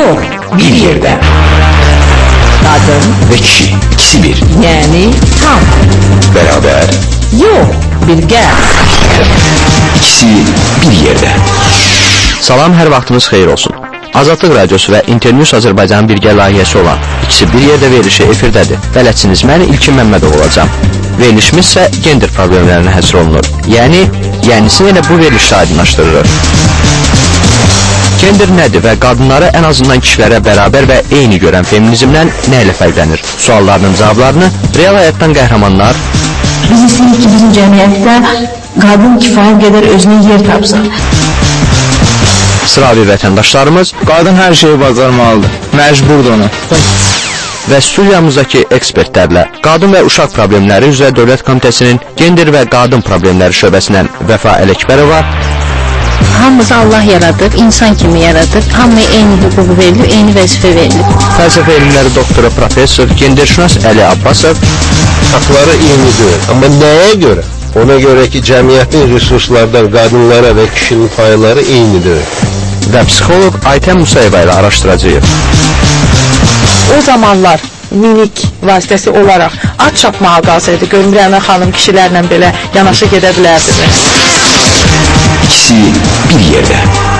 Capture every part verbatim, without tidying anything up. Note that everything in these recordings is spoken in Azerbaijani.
Yok, bir yerde. Kadın ve kişi, ikisi bir. Yani tam. Beraber. Yok, birgə. İkisi bir yerde. Salam, hər vaxtınız xeyir olsun. Azadlıq Radiosu və Internews Azərbaycanın birgə layihəsi olan ikisi bir yerdə verilişi efirdədir. Bələdçiniz mən İlkin Məmmədov olacam. Verilişimiz isə gender problemlərinə həsr olunur. Yəni, yənisini elə bu verilişdə aydınlaşdırılır. Gender nədir və qadınları ən azından kişilərə bərabər və eyni görən feminizmdən nə ilə fərqlənir? Suallarının cavablarını real həyatdan qəhrəmanlar Biz istəyirik ki, bizim cəmiyyətdə qadın kifayət qədər özünə yer tapsın. Sıravi vətəndaşlarımız qadın hər şeyi bacarmalıdır, məcburdur ona. Və studiyamızdakı ekspertlərlə Qadın və Uşaq Problemləri üzrə Dövlət Komitəsinin Gender və Qadın Problemləri şöbəsindən Vəfa Ələkbərova. Hamımızı Allah yaradıb, insan kimi yaradıb, hamıya eyni hüquq verilib, eyni vəzifə verilib. Fəlsəfə elmləri doktoru professor, genderşünas Əli Abbasov. Haqları eynidir, amma nəyə görə? Ona görə ki, cəmiyyətin resurslardan qadınlara və kişinin payları eynidir. Və psixoloq Aytən Musayeva ilə araşdıracağıq. O zamanlar minik vasitəsi olaraq at çapmağa qalsaydı, görmürəm xanım kişilərlə belə yanaşı gedə bilərdimi? İkisi bir yerdə.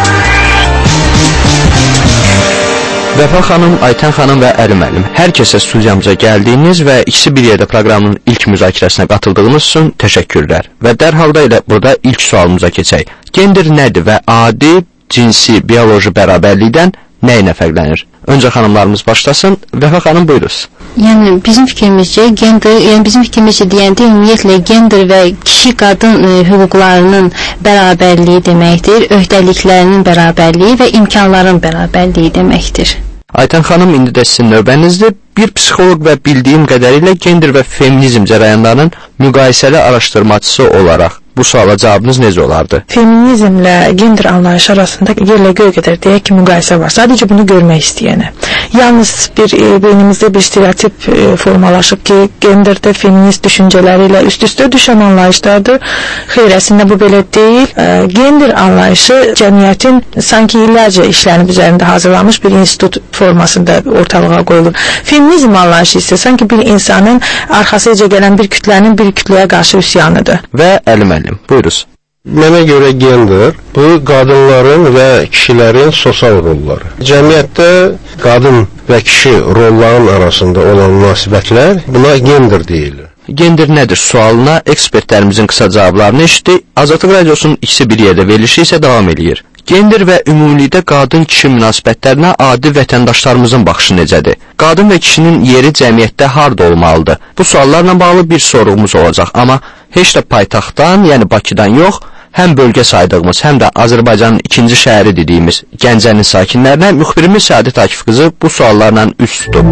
Vəfa xanım, Aytən xanım və Əli müəllim, hər kəsə studiyamıza gəldiyiniz və ikisi bir yerdə proqramının ilk müzakirəsinə qatıldığınız üçün təşəkkürlər. Və dərhal da ilə burada ilk sualımıza keçək. Gender nədir və adi, cinsi, bioloji bərabərlikdən nə ilə fərqlənir? Öncə xanımlarımız başlasın. Vəfa xanım, buyuruz. Yəni bizim fikrimizcə gender, yəni bizim fikrimizcə deyəndə ümumiyyətlə gender və kişi qadın e, hüquqlarının bərabərliyi deməkdir, öhdəliklərinin bərabərliyi və imkanların bərabərliyi deməkdir. Aytən xanım, indi də sizin növbənizdir. Bir psixoloq və bildiyim qədərilə gender və feminizm cərəyanlarının müqayisəli araşdırmacısı olaraq bu suala cavabınız necə olardı? Feminizmlə gender anlayışı arasında yerlə göy qədər deyək ki, müqayisə var. Sadəcə bunu görmək istəyənə. Yalnız bir e, beynimizdə bir stereotip e, formalaşıb ki, genderdə feminist düşüncələri ilə üst-üstə düşən anlayışlardır. Xeyr, əslində bu belə deyil. E, gender anlayışı cəmiyyətin sanki illərcə işlənib üzərində hazırlanmış bir institut formasında ortalığa qoyulur. Feminizm anlayışı isə sanki bir insanın arxasıca gələn bir kütlənin bir kütləyə qarşı üsyanıdır. Və Əli müəllim, buyuruz. Mənə görə gender bu qadınların və kişilərin sosial rolları. Cəmiyyətdə qadın və kişi rolların arasında olan münasibətlər buna gender deyilir. Gender nədir sualına ekspertlərimizin qısa cavablarını eşitdik. Azadlıq Radiosunun ikisi bir yerdə verilişi isə davam edir. Gender və ümumilikdə qadın-kişi münasibətlərinə adi vətəndaşlarımızın baxışı necədir? Qadın və kişinin yeri cəmiyyətdə harda olmalıdır? Bu suallarla bağlı bir sorğumuz olacaq, amma heç də paytaxtdan, yəni Bakıdan yox, həm bölgə saydığımız, həm də Azərbaycanın ikinci şəhəri dediyimiz Gəncənin sakinlərinə müxbirimiz Səadət Akif qızı bu suallarla üst tutub.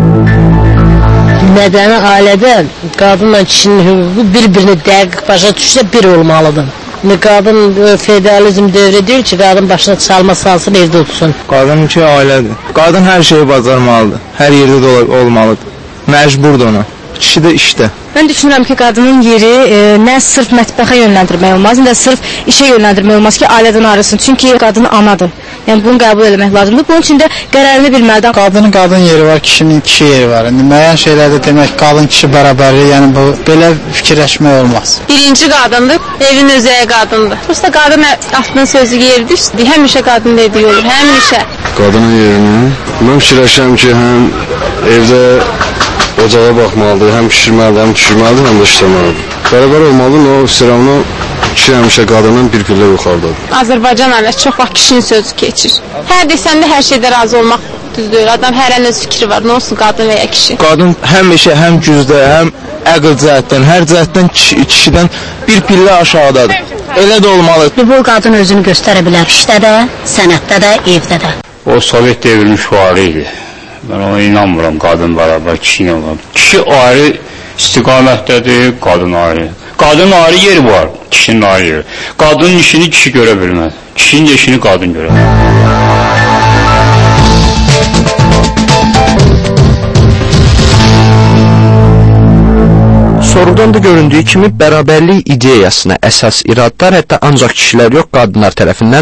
Mədəni ailədə qadınla kişinin hüququ bir-birini dəqiq başa düşsə bir olmalıdır. Qadın feodalizm dövrü deyil ki, qadın başına çalma salsın, evdə otursun. Qadın ki, ailədir. Qadın hər şeyi bacarmalıdır, hər yerdə də olmalıdır. Məcburdur ona. Kişi də işdə. Mən düşünürəm ki, qadının yeri e, nə sırf mətbəxə yönləndirmək olmaz, nə də sırf işə yönləndirmək olmaz ki, ailədən ayrılsın. Çünki qadın anadır. Yəni bunu qəbul etmək lazımdır. Bunun üçün də qərarını bilməlidir. Qadının qadın yeri var, kişinin kişi yeri var. İndi müəyyən şeylərdə demək qadın-kişi bərabərliyi, yəni bu belə fikirləşmək olmaz. Birinci qadındır, evin özəyi qadındır. Prosta qadın aslında sözü yerdir. Həmişə qadın dediyi olur, həmişə. Qadının yerini mən fikirləşirəm ki, həm evdə ocağa baxmalıdır, həm pişirməlidir, həm düşürməlidir, həm də işləməlidir. Bərabər olmalıdır, o istirhamını kişi həmişə qadından bir pillə yuxarıdadır. Azərbaycan ailəsi çox vaxt kişinin sözü keçir. Hər desəndə hər şeydə razı olmaq düzdür. Adam hər ən öz fikri var, nə olsun qadın və ya kişi. Qadın həmişə həm gücdə, həm əql cəhətdən, hər cəhətdən kişi, kişidən bir pillə aşağıdadır. Elə də olmalıdır. Bu qadın özünü göstərə bilər, işdə də, sənətdə də, evdə də. O Sovet devrinin şüarı idi. Mən ona inanmıram, qadın bərabər, kişi ilə var. Kişi ayrı istiqamətdədir, qadın ayrı. Qadın ayrı yeri var, kişinin ayrı yeri. Qadının işini kişi görə bilməz, kişinin işini qadın görə bilməz. Sorudan da göründüyü kimi bərabərlik ideyasına əsas iradlar hətta ancaq kişilər yox, qadınlar tərəfindən də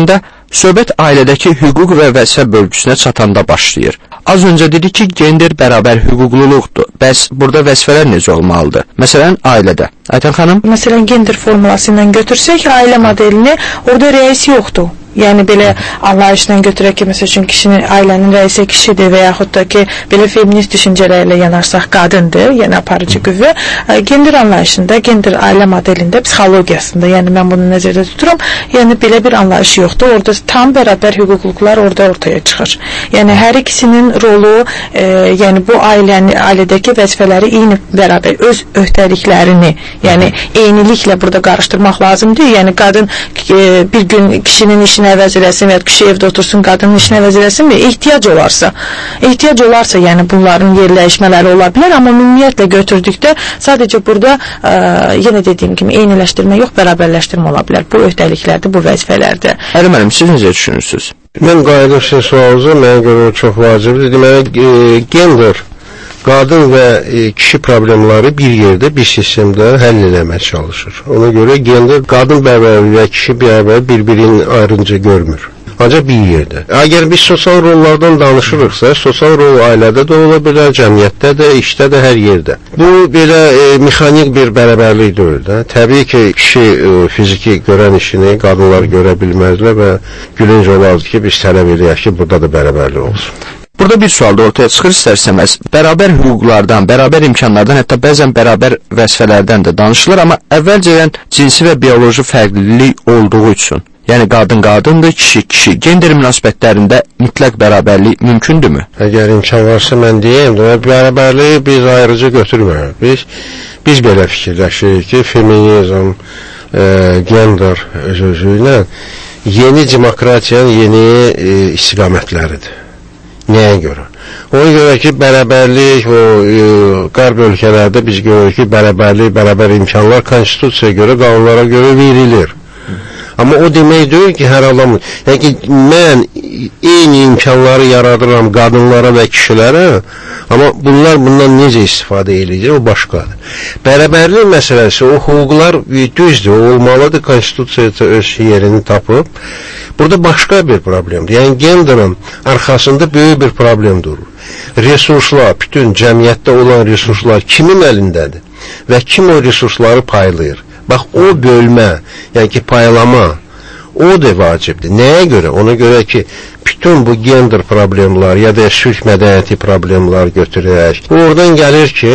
Söhbət ailədəki hüquq və vəzifə bölgüsünə çatanda başlayır. Az öncə dedik ki, gender bərabər hüquqluluqdur. Bəs burada vəzifələr necə olmalıdır? Məsələn, ailədə. Aytən xanım? Məsələn, gender formulasını ilə götürsək, ailə modelini, orada rəis yoxdur. Yəni belə anlayışla götürək ki, məsəl üçün kişinin, ailənin rəisi kişidir və yaxud da ki, belə feminist düşüncələrlə yanarsaq qadındır, yəni aparıcı qüvvə. Gender anlayışında, gender ailə modelində, psixologiyasında, yəni mən bunu nəzərdə tuturam, yəni belə bir anlayış yoxdur. Orada tam bərabər hüquqluqlar orada ortaya çıxır. Yəni hər ikisinin rolu, e, yəni bu ailənin, ailədəki vəzifələri eyni bərabər, öz öhdəliklərini, yəni eyniliklə burada qarışdırmaq lazımdır. Yəni qadın e, bir gün kişinin işinə əvəz eləsin və ya kişi evdə otursun, qadının işini əvəz eləsin və ehtiyac olarsa, ehtiyac olarsa, yəni bunların yerləşmələri ola bilər, amma ümumiyyətlə götürdükdə sadəcə burada ə, yenə dediyim kimi eyniləşdirmə yox, bərabərləşdirmə ola bilər. Bu öhdəliklərdir, bu vəzifələrdir. Əli müəllim, siz necə düşünürsünüz? Mən qayıdım sizin sualınıza, mənə görə çox vacibdir. Deməli, e, gender, qadın və e, kişi problemləri bir yerdə, bir sistemdə həll eləmək çalışır. Ona görə gender, qadın bərabərliyi və kişi bərabərliyi bir-birini ayrıca görmür. Ancaq bir yerdə. Əgər biz sosial rollardan danışırıqsa, sosial rol ailədə də ola bilər, cəmiyyətdə də, işdə də, hər yerdə. Bu belə e, mexanik bir bərabərlik deyil də. Təbii ki, kişi e, fiziki görən işini qadınlar görə bilməzlər və gülünc olardı ki, biz tələb edək ki, burada da bərabərlik olsun. Burada bir sual da ortaya çıxır istərsəməz. Bərabər hüquqlardan, bərabər imkanlardan, hətta bəzən bərabər vəzifələrdən də danışılır, amma əvvəlcədən cinsi və bioloji fərqlilik olduğu üçün, yəni qadın qadındır, kişi kişi, gender münasibətlərində mütləq bərabərlik mümkündürmü? Əgər imkan varsa mən deyəm, bərabərliyi biz ayrıca götürmürük. Biz, biz belə fikirləşirik ki, feminizm, e, gender özü ilə yeni demokratiyanın yeni e, istiqamətləridir. Nəyə görə? Ona görə ki, bərabərlik, o e, qərb ölkələrdə biz görürük ki, bərabərlik, bərabər imkanlar konstitusiyaya görə, qanunlara görə verilir. Amma o demək deyil ki, hər adam, yəni ki, mən eyni imkanları yaradıram qadınlara və kişilərə, amma bunlar bundan necə istifadə edəcək, o başqadır. Bərabərlik məsələsi, o hüquqlar düzdür, olmalıdır, konstitusiyada öz yerini tapıb. Burada başqa bir problemdir. Yəni, genderin arxasında böyük bir problem durur. Resurslar, bütün cəmiyyətdə olan resurslar kimin əlindədir və kim o resursları paylayır? Bax, o bölmə, yəni ki, paylama, o da vacibdir. Nəyə görə? Ona görə ki, bütün bu gender problemlər ya da sülh mədəniyyəti problemlər götürək. Oradan gəlir ki,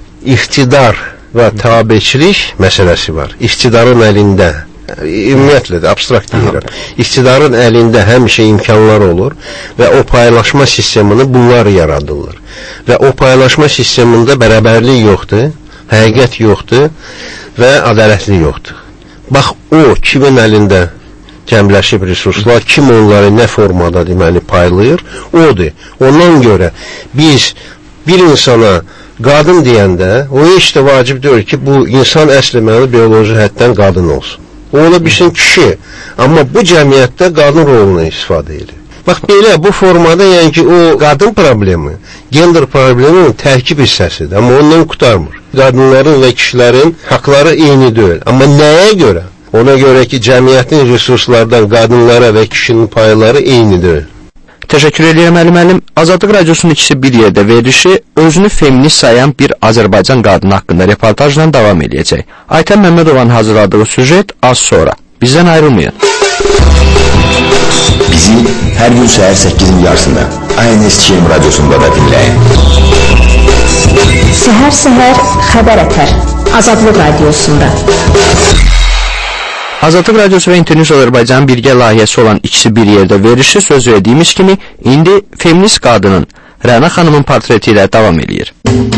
iqtidar və tabiçilik məsələsi var. İqtidarın əlində. Ümumiyyətlə də, abstrakt deyirəm. İqtidarın əlində həmişə imkanlar olur və o paylaşma sistemini bunlar yaradırlar. Və o paylaşma sistemində bərabərlik yoxdur, həqiqət yoxdur və ədalətli yoxdur. Bax, o kimin əlində cəmləşib resurslar, kim onları nə formada deməli paylayır, odur. Ondan görə biz bir insana qadın deyəndə, o heç də vacib deyil ki, bu insan əsləməli bioloji həddən qadın olsun. O ola bilsin kişi, amma bu cəmiyyətdə qadın rolunu istifadə edir. Bax, belə, bu formada, yəni ki, o qadın problemi, gender probleminin tərkib hissəsidir, amma ondan qurtarmır. Qadınların və kişilərin haqları eyni deyil. Amma nəyə görə? Ona görə ki, cəmiyyətin resurslardan qadınlara və kişinin payları eyni deyil. Təşəkkür edirəm Əli müəllim. Azadlıq Radiosunun ikisi bir yerdə verilişi özünü feminist sayan bir Azərbaycan qadını haqqında reportajla davam edəcək. Aytən Məmmədovanın hazırladığı süjet az sonra. Bizdən ayrılmayın. Bizi hər gün səhər səkkizin yarısında A N S K M Radiosunda da dinləyin. Səhər-səhər xəbər ətər Azadlıq Radiosunda. Azadlıq Radiosu və İnternews Azərbaycanın birgə layihəsi olan ikisi bir yerdə verilişi söz verdiyimiz kimi indi feminist qadının Rəna xanımın portreti ilə davam edir.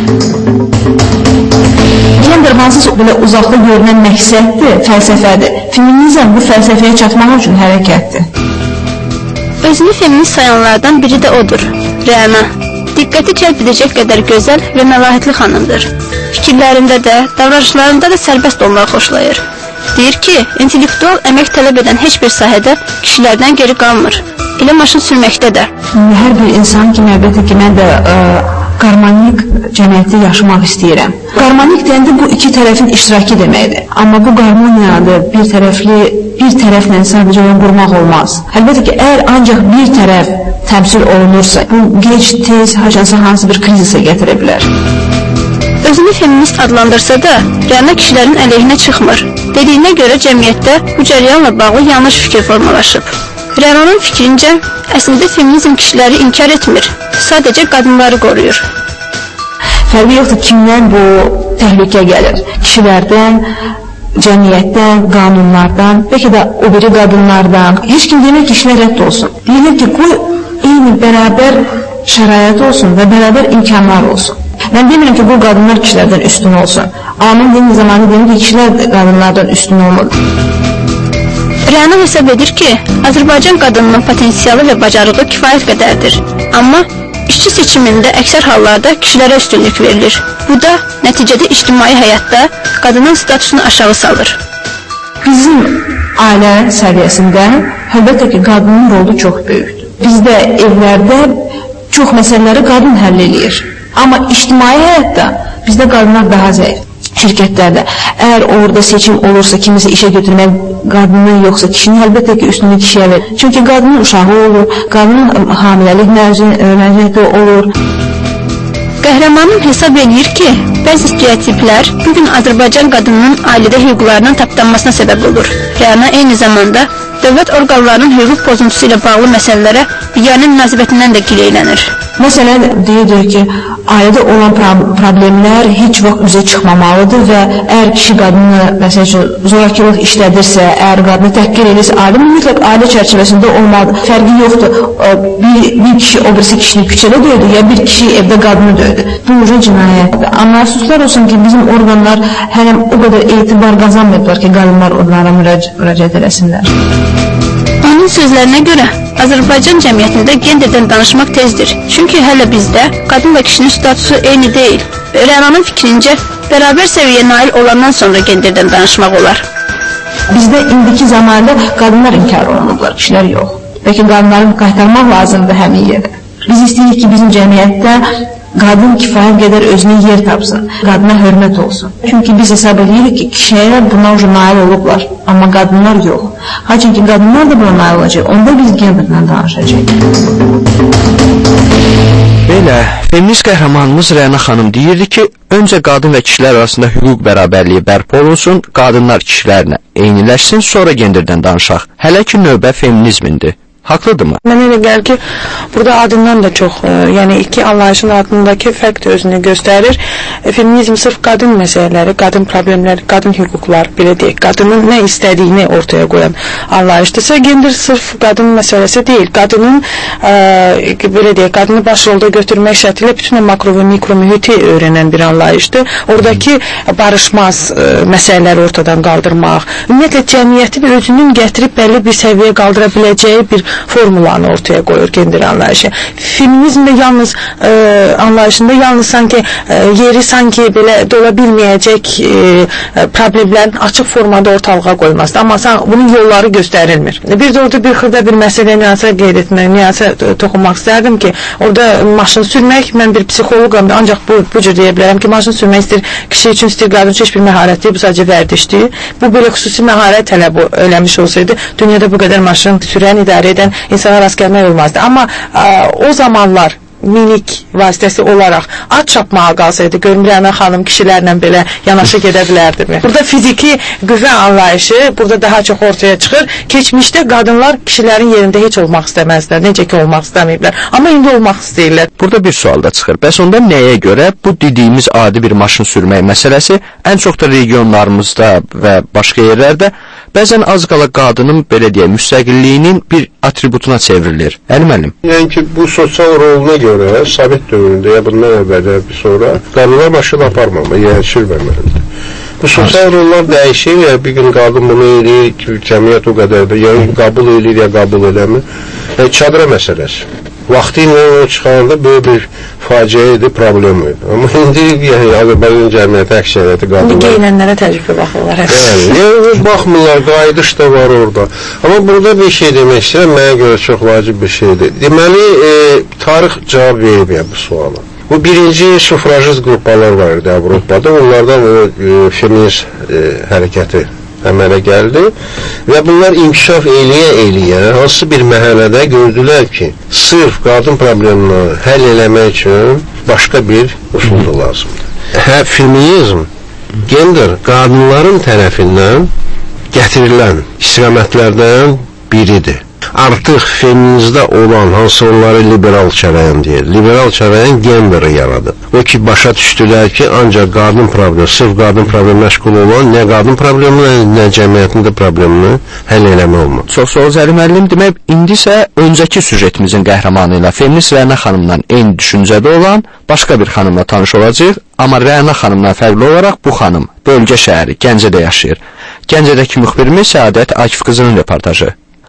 Gender hansız belə uzaqda görünən məqsəddir, fəlsəfədir. Feminizm bu fəlsəfəyə çatmaq üçün hərəkətdir. Özünü feminist sayanlardan biri də odur, Rəna. Diqqəti cəlb edəcək qədər gözəl və məlahətli xanımdır. Fikirlərində də, davranışlarında da sərbəst olmağı xoşlayır. Deyir ki, intellektual əmək tələb edən heç bir sahədə kişilərdən geri qalmır. Elə maşın sürməkdə də. Hər bir insan kimi, əlbəttə ki, mən də ə, qarmanik cəmiyyətdə yaşamaq istəyirəm. Qarmanik deyəndə bu iki tərəfin iştirakı deməkdir. Amma bu qarmoniyadır, bir tərəfli, bir tərəflə sadəcə oyun qurmaq olmaz. Əlbəttə ki, əgər ancaq bir tərəf təmsil olunursa, bu gec, tez, haçansa hansı bir krizisə gətirə bilər. Özünü feminist adlandırsa da, Rəna kişilərin əleyhinə çıxmır. Dediyinə görə cəmiyyətdə bu cəryanla bağlı yanlış fikir formalaşıb. Rənanın fikrincə, əslində feminizm kişiləri inkar etmir, sadəcə qadınları qoruyur. Fərqi yoxdur, kimdən bu təhlükə gəlir? Kişilərdən, cəmiyyətdən, qanunlardan, bəlkə də o biri qadınlardan. Heç kim demir ki, kişilər rədd olsun. Deyir ki, qoy eyni bərabər şərait olsun və bərabər imkanlar olsun. Mən demirəm ki, bu qadınlar kişilərdən üstün olsun. Amma eyni zamanda deyim ki, kişilər qadınlardan üstün olmalı. Rəna hesab edir ki, Azərbaycan qadınının potensialı və bacarığı kifayət qədərdir. Amma işçi seçimində əksər hallarda kişilərə üstünlük verilir. Bu da nəticədə ictimai həyatda qadının statusunu aşağı salır. Bizim ailə səviyyəsində əlbəttə ki, qadının rolu çox böyükdür. Bizdə evlərdə çox məsələləri qadın həll edir. Amma ictimai həyatda bizdə qadınlar daha zəif. Şirkətlərdə, əgər orada seçim olursa, kimisə işə götürmək qadının yoxsa kişinin, əlbəttə ki, üstünlük kişiyə verir. Çünki qadının uşağı olur, qadının hamiləlik məzuniyyəti olur. Qəhrəmanım hesab edir ki, bəzi stereotiplər bugün Azərbaycan qadınının ailədə hüquqlarının tapdanmasına səbəb olur. Rəna eyni zamanda dövlət orqanlarının hüquq pozuntusu ilə bağlı məsələlərə yeganə münasibətindən də gileylənir. Məsələn, deyilir ki, ailədə olan problemlər heç vaxt üzə çıxmamalıdır və əgər kişi qadını, məsəl üçün, zorakılıq işlədirsə, əgər qadını təhqir edirsə, ailə mütləq ailə çərçivəsində olmalıdır. Fərqi yoxdur, bir, bir kişi o birisi kişini küçədə döydü, ya bir kişi evdə qadını döydü. Bu uca cinayətdir. Amma əfsuslar olsun ki, bizim orqanlar hələ o qədər etibar qazanmayıblar ki, qadınlar onlara müraciət eləsinlər. Onun sözlərinə görə, Azərbaycan cəmiyyətində genderdən danışmaq tezdir. Çünki hələ bizdə qadın və kişinin statusu eyni deyil. Rənanın fikrincə, bərabər səviyyə nail olandan sonra genderdən danışmaq olar. Bizdə indiki zamanda qadınlar inkar olunurlar, kişilər yox. Bəlkə qadınları qaytarmaq lazımdır həmin yerdə. Biz istəyirik ki, bizim cəmiyyətdə qadın kifayət qədər özünə yer tapsın, qadına hörmət olsun. Çünki biz hesab edirik ki, kişilər buna uca nail olublar, amma qadınlar yox. Haçın ki, qadınlar da buna nail olacaq, onda biz genderdən danışacaq. Belə, feminist qəhrəmanımız Rəna xanım deyirdi ki, öncə qadın və kişilər arasında hüquq bərabərliyi bərpa olunsun, qadınlar kişilərlə eyniləşsin, sonra genderdən danışaq. Hələ ki, növbə feminizmindir. Haqlıdırmı? Mənə elə gəlir ki, burada adından da çox, e, yəni iki anlayışın adındakı fərq də özünü göstərir. E, feminizm sırf qadın məsələləri, qadın problemləri, qadın hüquqlar, belə deyək, qadının nə istədiyini ortaya qoyan anlayışdırsa, gender sırf qadın məsələsi deyil. Qadının, e, belə deyək, qadını baş rolda götürmək şərtilə bütün makro və mikro mühiti öyrənən bir anlayışdır. Oradakı barışmaz e, məsələləri ortadan qaldırmaq, ümumiyyətlə cəmiyyətin özünün gətirib bəlli bir səviyyə qaldıra biləcəyi bir formulanı ortaya qoyur gender anlayışı. Feminizmdə yalnız e, anlayışında yalnız sanki e, yeri sanki belə dola bilməyəcək e, problemlərin açıq formada ortalığa qoymasıdır. Amma bunun yolları göstərilmir. Bir də orada bir xırda bir məsələ nüansa qeyd etmək, nüansa toxunmaq istərdim ki, orada maşın sürmək, mən bir psixoloqam, ancaq bu, bu cür deyə bilərəm ki, maşın sürmək istəyir, kişi üçün istəyir, qadın üçün heç bir məharət deyil, bu sadəcə vərdişdir. Bu belə xüsusi məharət tələb eləmiş olsaydı, dünyada bu qədər maşın sürən, idarə edən insana rast gəlmək olmazdı. Amma ə, o zamanlar minik vasitəsi olaraq at çapmağa qalsaydı, görüm Rəna xanım kişilərlə belə yanaşı gedə bilərdimi? Burada fiziki qüvvə anlayışı burada daha çox ortaya çıxır. Keçmişdə qadınlar kişilərin yerində heç olmaq istəməzdilər, necə ki olmaq istəməyiblər. Amma indi olmaq istəyirlər. Burada bir sual da çıxır. Bəs onda nəyə görə bu dediyimiz adi bir maşın sürmək məsələsi ən çox da regionlarımızda və başqa yerlərdə bəzən az qala qadının, belə deyək, müstəqilliyinin bir atributuna çevrilir. Əli müəllim? Yəni ki, bu sosial roluna görə Sovet dövründə ya bundan əvvəldə bir sonra qadınlar maşın aparmama, yetişilməməlidir. Bu sosial rollar dəyişir ya, bir gün qadın bunu eləyir ki, cəmiyyət o qədər də, ya qəbul eləyir ya qəbul eləmir. Yəni, çadıra məsələsi. Vaxtı ilə o çıxarında böyle bir faciə idi, problem idi. Amma indi yəni, Azərbaycan cəmiyyəti əksəriyyəti qadınlar... İndi geyinənlərə təcrübə baxırlar. Yəni, yəni, baxmırlar, qayıdış da var orada. Amma burada bir şey demək istəyirəm, mənə görə çox vacib bir şeydir. Deməli, e, tarix cavab verməyəm bu suala. Bu birinci sufrajist qrupalar var idi Avropada, onlardan o e, feminist e, hərəkəti əmələ gəldi və bunlar inkişaf eləyə-eləyə hansı bir məhəllədə gördülər ki, sırf qadın problemini həll eləmək üçün başqa bir usuldur lazımdır. Hə, feminizm, gender qadınların tərəfindən gətirilən istiqamətlərdən biridir. Artıq feminizmdə olan hansı onları liberal çərəyan deyir. Liberal çərəyan genderi yaradıb. O ki, başa düşdülər ki, ancaq qadın problemi, sırf qadın problemi məşğul olan nə qadın problemini, nə cəmiyyətində problemini həll eləmə olmaz. Çox sağ ol Zəri müəllim. Demək, indi isə öncəki süjetimizin qəhrəmanı ilə feminist Rəna xanımdan eyni düşüncədə olan başqa bir xanımla tanış olacağıq. Amma Rəna xanımdan fərqli olaraq bu xanım bölgə şəhəri Gəncədə yaşayır. Gəncədəki müxbirimiz Səadət Akif qızının reportajı.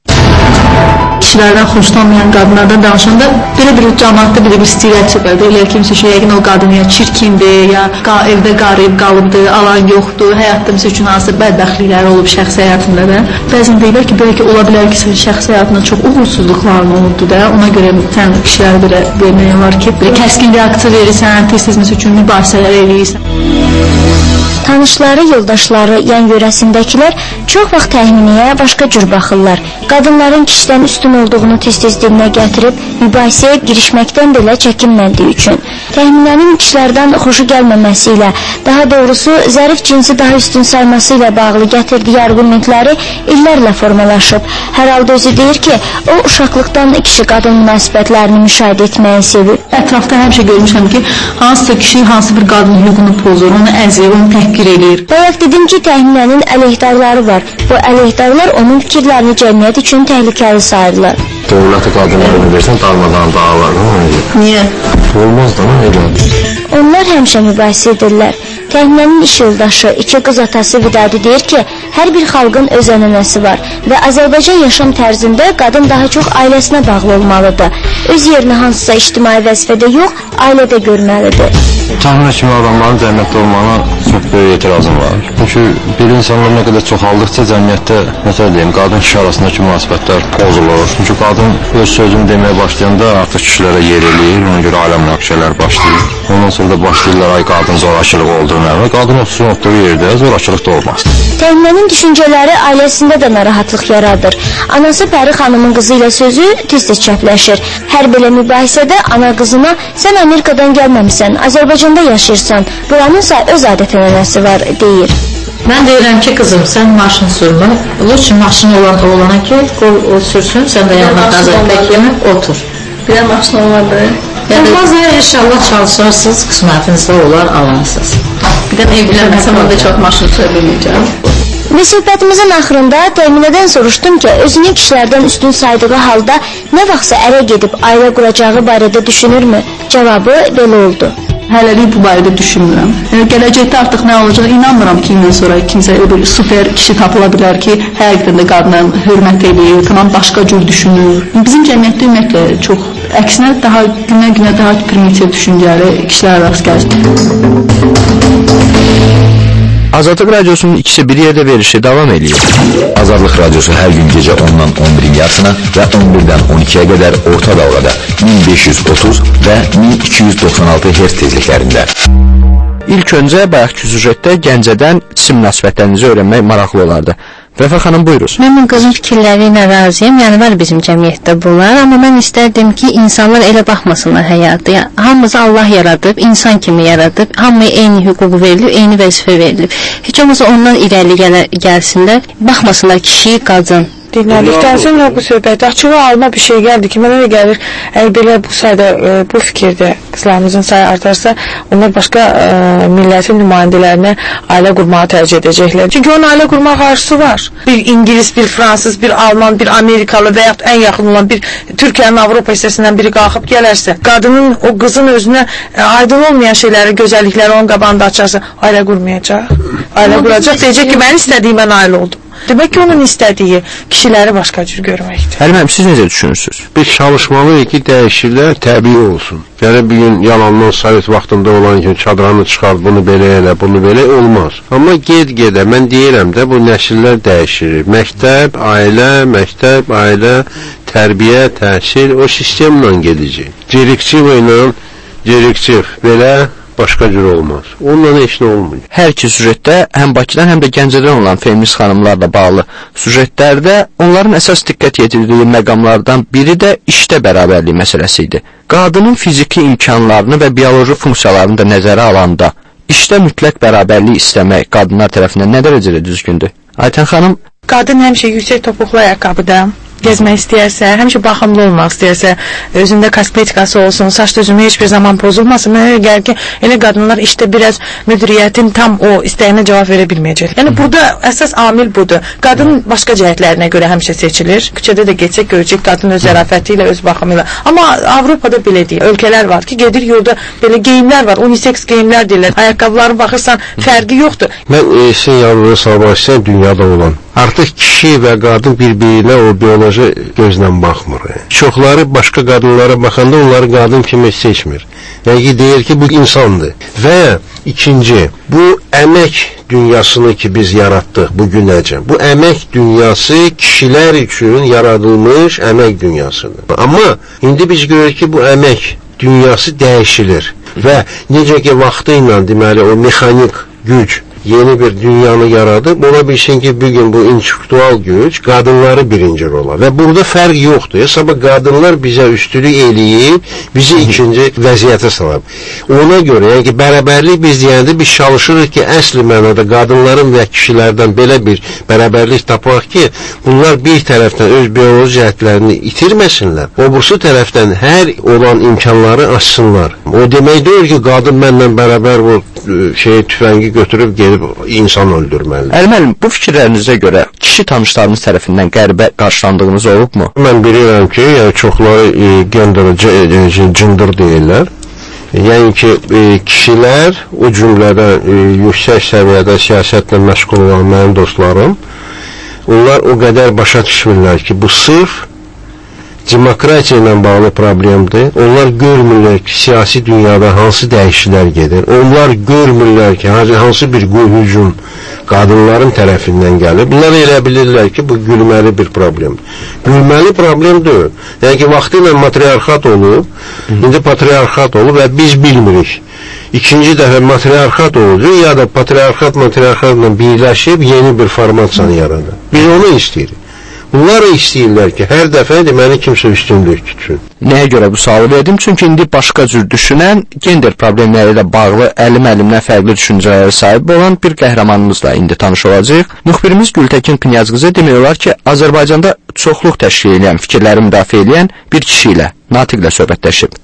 Kişilərdən xoşlanmayan qadınlardan danışanda belə bir cəmaatda belə bir stereotip var. Deyirlər ki, məsələn, yəqin o qadın ya çirkindir, ya evdə qarıyıb qalıbdır, alan yoxdur, həyatda məsəl üçün hansı bədbəxtlikləri olub şəxsi həyatında da. Bəzən deyirlər ki, bəlkə ola bilər ki, şəxsi həyatında çox uğursuzluqların olubdu da. Ona görə sən kişilərə belə vermək var ki, belə kəskin reaksiya verirsən, tez-tez məsəl üçün mübahisələr eləyirsən. Tanışları, yoldaşları, yan yörəsindəkilər çox vaxt təxminiyə başqa cür baxırlar. Qadınların kişidən üstün olduğunu tez-tez dilinə gətirib mübahisəyə girişməkdən belə çəkinmədiyi üçün. Təxminənin kişilərdən xoşu gəlməməsi ilə, daha doğrusu zərif cinsi daha üstün sayması ilə bağlı gətirdiyi argumentləri illərlə formalaşıb. Hər halda özü deyir ki, o uşaqlıqdan kişi-qadın münasibətlərini müşahidə etməyi sevir. Ətrafda həmişə görmüşəm ki, hansısa kişi hansı bir qadın hüququnu pozur, onu əzir, onu təhqir edir. Bayaq dedim ki, təxminənin əleyhdarları var. Bu əleyhdarlar onun fikirlərini cəmiyyət üçün təhlükəli sayırlar. Dövləti qadınlarını versən, darmadan dağlar. Niyə? Olmaz da, elə. Onlar həmişə mübahisə edirlər. Təxminənin iş yoldaşı, iki qız atası Vidadi deyir ki, hər bir xalqın öz ənənəsi var və Azərbaycan yaşam tərzində qadın daha çox ailəsinə bağlı olmalıdır. Öz yerini hansısa ictimai vəzifədə yox, ailədə görməlidir. Təxminə kimi adamların cəmiyyətdə olmağına çox böyük etirazım var. Çünki bir insanlar nə qədər çoxaldıqca cəmiyyətdə, məsələ deyim, qadın-kişi arasındakı münasibətlər pozulur. Çünki qadın öz sözünü deməyə başlayanda artıq kişilərə yer eləyir, ona görə aləm münaqişələr başlayır. Ondan sonra da başlayırlar, ay qadın zorakılıq olduğunu, və qadın otursun oturduğu yerdə zorakılıq da olmaz. Təxminənin düşüncələri ailəsində də narahatlıq yaradır. Anası Pəri xanımın qızı ilə sözü tez-tez çəpləşir. Hər belə mübahisədə ana qızına, sən Amerikadan gəlməmisən, Azərbaycanda yaşayırsan, buranınsa öz adət-ənənəsi var, deyir. Mən deyirəm ki, qızım, sən maşın sürmə, üçün maşın olan oğlana ki, o sürsün, sən də yanına qazanmaq kimi otur. Bir də maşın olmadı. Olmaz ya, inşallah çalışarsınız, qismətinizdə olar, alansınız. Bir də evlənməsəm, orada çox maşın sürə bilməyəcəm. Və söhbətimizin axırında Təminədən soruşdum ki, özünü kişilərdən üstün saydığı halda nə vaxtsa ərə gedib ailə quracağı barədə düşünürmü? Cavabı belə oldu. Hələlik bu barədə düşünmürəm. Yəni, gələcəkdə artıq nə olacaq, inanmıram ki, indən sonra kimsə bir super kişi tapıla bilər ki, həqiqətən də qadına hörmət edir, tamam başqa cür düşünür. Bizim cəmiyyətdə ümumiyyətlə çox, əksinə daha günə-günə daha primitiv düşüncəli kişilər rast gəlir. Azadlıq Radiosunun ikisi bir yerdə verişi davam edir. Azadlıq Radiosu hər gün gecə ondan on birin yarısına və on birdən on ikiyə qədər orta dalğada min beş yüz otuz və min iki yüz doxsan altı hertz tezliklərində. İlk öncə bayaqki süjetdə Gəncədən cisim münasibətlərinizi öyrənmək maraqlı olardı. Vəfa xanım, buyuruz. Mən qızın fikirləri ilə razıyam. Yəni var bizim cəmiyyətdə bunlar, amma mən istərdim ki, insanlar elə baxmasınlar həyatı. Yəni, hamımızı Allah yaradıb, insan kimi yaradıb, hamıya eyni hüquq verilib, eyni vəzifə verilib. Heç olmasa ondan irəli gəl gəlsinlər, baxmasınlar kişi, qadın. Dinlədikdən sonra bu söhbət açığı alma bir şey gəldi ki, mənə elə gəlir, əgər belə bu sayda, bu fikirdə qızlarımızın sayı artarsa, onlar başqa ə, millətin nümayəndələrinə ailə qurmağı tərcih edəcəklər. Çünki onun ailə qurmaq arzusu var. Bir İngilis, bir Fransız, bir Alman, bir Amerikalı və yaxud ən yaxın olan bir Türkiyənin Avropa hissəsindən biri qalxıb gələrsə, qadının, o qızın özünə ə, aydın olmayan şeyləri, gözəllikləri onun qabağında açarsa, ailə qurmayacaq. Ailə quracaq, deyəcək ki, mən istədiyim, mən ailə oldum. Demək ki, onun istədiyi kişiləri başqa cür görməkdir. Həliməm, siz necə düşünürsünüz? Biz çalışmalıyıq ki, dəyişikliklər təbii olsun. Yəni, bir gün yalandan Sovet vaxtında olan ki, çadranı çıxar, bunu belə elə, bunu belə olmaz. Amma ged-gedə, mən deyirəm də, bu nəsillər dəyişir. Məktəb, ailə, məktəb, ailə, tərbiyə, təhsil, o sistemlə gedəcək. Direktiv ilə, direktiv belə başqa cür olmaz. Onunla heç nə olmur. Hər iki süjetdə həm Bakıdan, həm də Gəncədən olan feminist xanımlarla bağlı süjetlərdə onların əsas diqqət yetirdiyi məqamlardan biri də işdə bərabərlik məsələsi idi. Qadının fiziki imkanlarını və bioloji funksiyalarını da nəzərə alanda işdə mütləq bərabərlik istəmək qadınlar tərəfindən nə dərəcədə düzgündür? Aytən xanım, qadın həmişə yüksək topuqlu ayaqqabıda gezmək istəyərsə, həmişə baxımlı olmaq istəyərsə, özündə kosmetikası olsun, saç düzümü heç bir zaman pozulmasın. Mənə gəlir ki, elə qadınlar işdə biraz müdiriyyətin tam o istəyinə cavab verə bilməyəcək. Yəni burada əsas amil budur. Qadın başqa cəhətlərinə görə həmişə seçilir. Küçədə də geçsək görəcək qadın öz zərafəti ilə, öz baxımı ilə. Amma Avropada belə deyil. Ölkələr var ki, gedir yolda belə geyimlər var, unisex geyimlər deyirlər. Ayaqqabıları baxırsan, fərqi yoxdur. Mən e, sizin yanınıza salmaq istəyən dünyada olan. Artıq kişi və qadın bir-birinə o bioloji gözlə baxmır. Çoxları başqa qadınlara baxanda onları qadın kimi seçmir. Yəni deyir ki, bu insandır. Və ikinci, bu əmək dünyasını ki biz yaratdıq bu günəcən. Bu əmək dünyası kişilər üçün yaradılmış əmək dünyasıdır. Amma indi biz görürük ki, bu əmək dünyası dəyişilir. Və necə ki vaxtı ilə deməli o mexanik güc yeni bir dünyanı yaradıb, ola bilsin ki, bugün bu intellektual güc qadınları birinci rola. Və burada fərq yoxdur. Hesaba qadınlar bizə üstülük eləyib, bizi ikinci vəziyyətə salıb. Ona görə, yəni ki, bərabərlik biz deyəndə biz çalışırıq ki, əsli mənada qadınların və kişilərdən belə bir bərabərlik tapaq ki, bunlar bir tərəfdən öz bioloji cəhətlərini itirməsinlər, o bursu tərəfdən hər olan imkanları açsınlar. O demək deyil ki, qadın mənlə bərabər bu şey tüfəngi götürüb gelib insan öldürməlidir. Əlməlim, bu fikirlərinizə görə kişi tanışlarınız tərəfindən qəribə qarşılandığınız olubmu? Mən bilirəm ki, yəni çoxları e, gender cındır deyirlər. Yəni ki, e, kişilər o cümlədən e, yüksək səviyyədə siyasətlə məşğul olan mənim dostlarım, onlar o qədər başa düşmürlər ki, bu sırf demokratiya ilə bağlı problemdir. Onlar görmürlər ki, siyasi dünyada hansı dəyişikliklər gedir. Onlar görmürlər ki, hansı bir hücum qadınların tərəfindən gəlir. Bunlar elə bilirlər ki, bu gülməli bir problemdir. Gülməli problem deyil. Yəni ki, vaxtı ilə matriarxat olub, indi patriarxat olub və biz bilmirik. İkinci dəfə matriarxat olacaq, ya da patriarxat matriarxatla birləşib yeni bir formasyanı yaradır. Biz onu istəyirik. Bunlar istəyirlər ki, hər dəfə deməli kimsə üstünlük tutsun. Nəyə görə bu sualı verdim? Çünki indi başqa cür düşünən, gender problemləri ilə bağlı əlim-əlimdən fərqli düşüncələrə sahib olan bir qəhrəmanımızla indi tanış olacağıq. Müxbirimiz Gültəkin Knyazqızı demək olar ki, Azərbaycanda çoxluq təşkil edən, fikirləri müdafiə edən bir kişi ilə, Natiqlə söhbətləşib.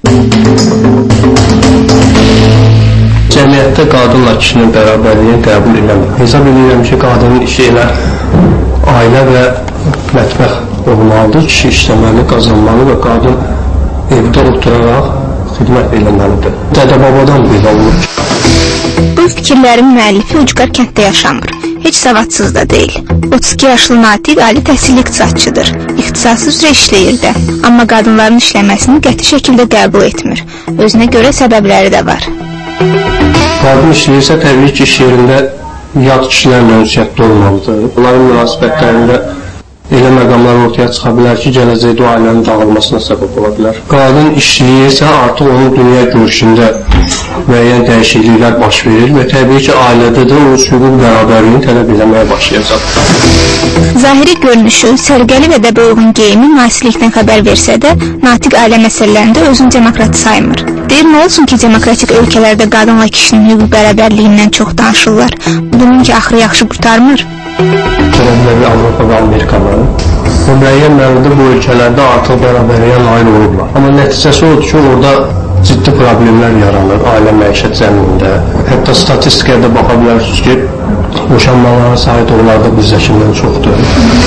Cəmiyyətdə qadınla kişinin bərabərliyini qəbul eləmir. Hesab edirəm ki, qadının işi elə ailə və mətbəx olmalıdır, kişi işləməli, qazanmalı və qadın evdə oturaraq xidmət eləməlidir. Dədə-babadan belə olur. Bu fikirlərin müəllifi ucqar kənddə yaşamır. Heç savadsız da deyil. otuz iki yaşlı Natiq ali təhsilli iqtisadçıdır. İxtisası üzrə işləyir də. Amma qadınların işləməsini qəti şəkildə qəbul etmir. Özünə görə səbəbləri də var. Qadın işləyirsə, təbii ki, iş yerində yad kişilərlə ünsiyyətdə olmalıdır. Onların münasibətlərində elə məqamlar ortaya çıxa bilər ki, gələcəkdə o ailənin dağılmasına səbəb ola bilər. Qadın işləyirsə, artıq onun dünya görüşündə müəyyən dəyişikliklər baş verir və təbii ki, ailədə də o hüquq bərabərliyini tələb etməyə başlayacaq. Zahiri görünüşü, sərgəli və dəbə uyğun geyimi müasirlikdən xəbər versə də, Natiq ailə məsələlərində özünü demokrat saymır. Deyir, nə olsun ki, demokratik ölkələrdə qadınla kişinin hüquq bərabərliyindən çox danışırlar. Bunun ki, axırı yaxşı qurtarmır. Tərəfləri Avropa və Amerikalı və müəyyən mənada bu ölkələrdə artıq bərabərliyə nail olublar. Amma nəticəsi odur ki, orada ciddi problemlər yaranır ailə məişət zəminində. Hətta statistikaya da baxa bilərsiniz ki, boşanmalara sahib olanlar da bizdəkindən çoxdur.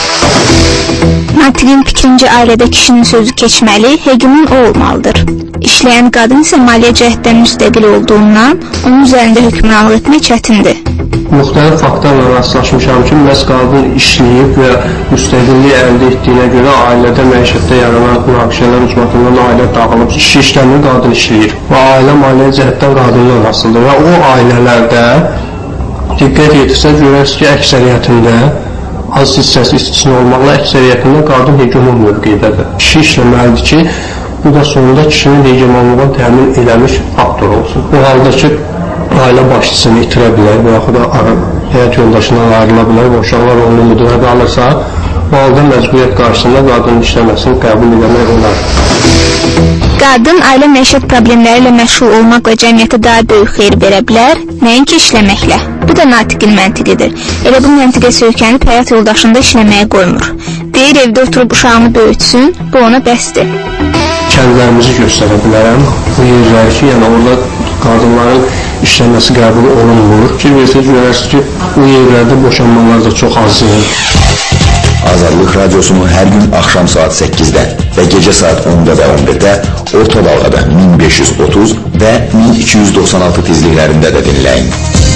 Natiqin fikrincə ailədə kişinin sözü keçməli, hegemon o olmalıdır. İşləyən qadın isə maliyyə cəhətdən müstəqil olduğundan onun üzərində hökmranlıq etmək çətindir. Müxtəlif faktlarla rastlaşmışam ki, məhz qadın işləyib və müstəqillik əldə etdiyinə görə ailədə məişətdə yaranan münaqişələr ucbatından ailə dağılıb, kişi işləmir, qadın işləyir. Və ailə maliyyə cəhətdən qadınla asılıdır və o ailələrdə diqqət yetirsə görərsiniz ki, əksəriyyətində az hissəsi istisna olmaqla əksəriyyətində qadın hegemon mövqeydədir. Kişi işləməlidir ki, bu da sonunda kişinin hegemonluğunu təmin eləmiş faktor olsun. O halda ki, ailə başçısını itirə bilər və yaxud da həyat yoldaşından ayrıla bilər və uşaqlar onun ümidinə qalırsa, valideyn məcburiyyət qarşısında qadının işləməsini qəbul etmək olar. Qadın ailə məişət problemləri ilə məşğul olmaqla cəmiyyətə daha böyük xeyir verə bilər, nəinki işləməklə. Bu da natiqin məntiqidir. Elə bu məntiqə söykənib həyat yoldaşında işləməyə qoymur. Deyir, evdə oturub uşağını böyütsün, bu ona bəsdir. Kəndlərimizi göstərə bilərəm. Bu yerləri ki, yəni orada qadınların işləməsi qəbul olunmur. Ki, versə görərsiniz ki, bu yerlərdə boşanmalar da çox azdır. Azadlıq radiosunu hər gün axşam saat səkkizdə və gecə saat onda və on birdə orta dalğada min beş yüz otuz və min iki yüz doxsan altı tezliklərində də dinləyin.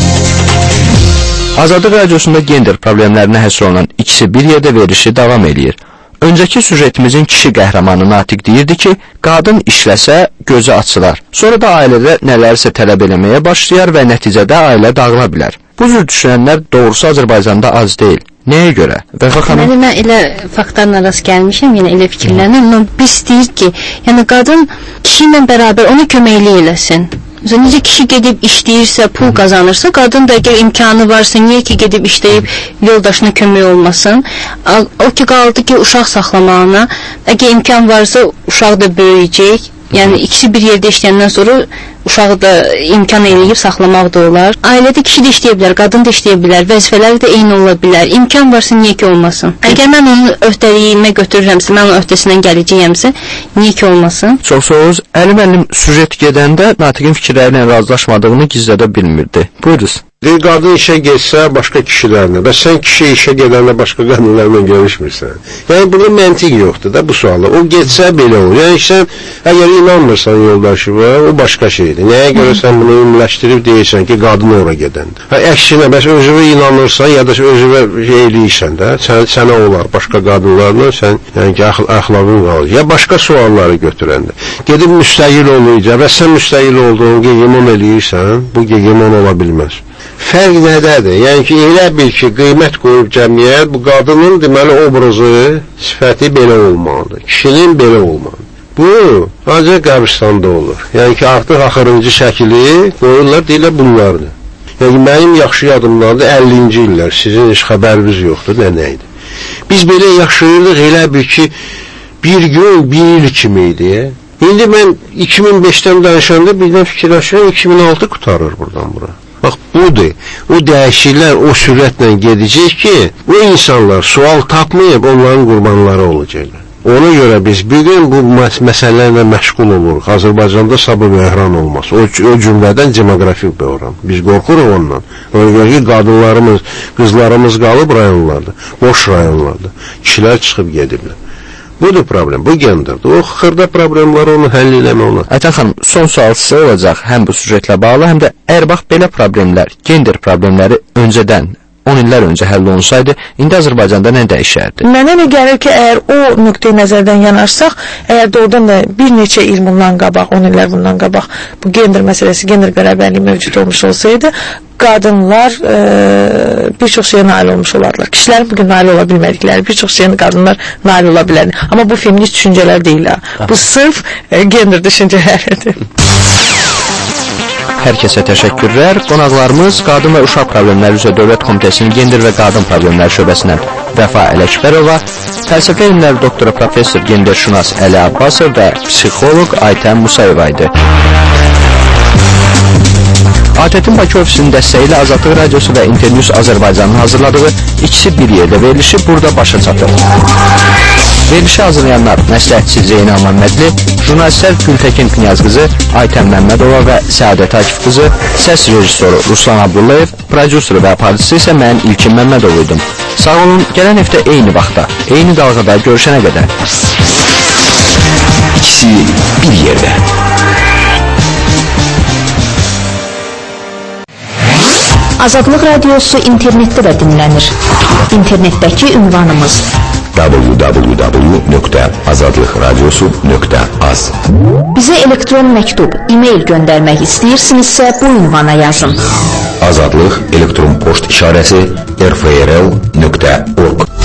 Azadlıq radiosunda gender problemlərinə həsr olunan ikisi bir yerdə verilişi davam eləyir. Öncəki süjetimizin kişi qəhrəmanı Natiq deyirdi ki, qadın işləsə gözü açılar. Sonra da ailədə nələrsə tələb eləməyə başlayar və nəticədə ailə dağıla bilər. Bu cür düşünənlər doğrusu Azərbaycanda az deyil. Nəyə görə? Vəfa xanım? Deməli, mən elə faktlarla rast gəlmişəm, yəni elə fikirlərlə. Biz deyir ki, yəni qadın kişi ilə bərabər ona köməklik eləsin. Mesela necə kişi gedib işləyirsə, pul qazanırsa, qadın da əgər imkanı varsa, niyə ki gedib işləyib yoldaşına kömək olmasın? O ki qaldı ki, uşaq saxlamağına, əgər imkan varsa, uşaq da böyüyəcək. Yəni ikisi bir yerdə işləyəndən sonra uşağı da imkan eləyib saxlamaq da olar. Ailədə kişi də işləyə bilər, qadın da işləyə bilər, vəzifələri də eyni ola bilər. İmkan varsa niyə ki olmasın? Əgər mən onun öhdəliyimə götürürəmsə, mən onun öhdəsindən gələcəyəmsə, niyə ki olmasın? Çox sağ olun. Əlim əlim süjet gedəndə Natiqin fikirləri ilə razılaşmadığını gizlədə bilmirdi. Buyuruz. Deyir, qadın işə getsə başqa kişilərlə, bəs sən kişi işə gedəndə başqa qadınlarla görüşmürsən. Yəni, burada məntiq yoxdur da bu sualda. O getsə belə olur. Yəni, sən əgər inanmırsan yoldaşıva, o başqa şeydir. Nəyə görə sən bunu ümumləşdirib deyirsən ki, qadın ora gedəndə. Hə, əksinə, bəs özüvə inanırsan, ya da özüvə şey eləyirsən də, sən, sənə olar başqa qadınlarla, sən yəni ki, əxlaqın qalır. Ya başqa sualları götürəndə. Gedib müstəqil olunca, bəs sən müstəqil olduğunu gegemon eləyirsən, bu gegemon ola bilməz. Fərq nədədir? Yəni ki, elə bil ki, qiymət qoyub cəmiyyət, bu qadının deməli obrazı, sifəti belə olmalıdır. Kişinin belə olmalıdır. Bu, ancaq qəbristanda olur. Yəni ki, artıq axırıncı şəkili qoyurlar, deyirlər bunlardır. Yəni, mənim yaxşı yadımlardır, əllinci illər, sizin heç xəbəriniz yoxdur, nə nəydi. Biz belə yaşayırdıq, elə bil ki, bir gün, bir il kimi idi. İndi mən iki min beşdən danışanda birdən fikirləşirəm, iki min altı qutarır buradan bura. Bax, budur. O dəyişikliklər o sürətlə gedəcək ki, o insanlar sual tapmayıb, onların qurbanları olacaqlar. Ona görə biz bugün bu məsələlərlə məşğul oluruq. Azərbaycanda sabır böhran olmaz. O, o cümlədən demografik böhran. Biz qorxuruq ondan. Ona görə ki, qadınlarımız, qızlarımız qalıb rayonlarda, boş rayonlarda. Kişilər çıxıb gediblər. Budur problem, bu genderdir. O xırda problemləri onu həll eləmək olar. Aytan xanım, son sual sizə olacaq həm bu süjetlə bağlı, həm də əgər bax belə problemlər, gender problemləri öncədən on illər öncə həll olunsaydı, indi Azərbaycanda nə dəyişərdi? Mənə elə gəlir ki, əgər o nöqteyi nəzərdən yanarsaq, əgər doğrudan da bir neçə il bundan qabaq, on illər bundan qabaq bu gender məsələsi, gender bərabərliyi mövcud olmuş olsaydı, qadınlar e, bir çox şeyə nail olmuş olarlar. Kişilərin bugün nail ola bilmədikləri bir çox şeyə qadınlar nail ola bilərdi. Amma bu feminist düşüncələr deyil ha. Bu sırf e, gender düşüncələridir. Hər kəsə təşəkkürlər. Qonaqlarımız Qadın və Uşaq Problemləri üzrə Dövlət Komitəsinin Gender və Qadın Problemləri şöbəsindən Vəfa Ələkbərova, fəlsəfə elmləri doktora professor genderşünas Əli Abbasov və psixoloq Aytən Musayeva idi. A T T-in Bakı ofisinin dəstəyi ilə Azadlıq Radiosu və Internews Azərbaycanın hazırladığı ikisi bir yerdə verilişi burada başa çatır. Verilişi hazırlayanlar məsləhətçi Zeynal Məmmədli, jurnalistlər Gültəkin Knyaz qızı, Aytən Məmmədova və Səadət Akif qızı, səs rejissoru Ruslan Abdullayev, prodüseri və aparıcısı isə mən İlkin Məmmədov idim. Sağ olun, gələn həftə eyni vaxtda, eyni dalğada görüşənə qədər. İkisi bir yerdə. Azadlıq Radiosu internetdə də dinlənir. İnternetdəki ünvanımız w w w nöqtə azadlıq radiosu nöqtə az. Bizə elektron məktub, e-mail göndərmək istəyirsinizsə bu ünvana yazın. Azadlıq elektron poçt işarəsi r f r l nöqtə org.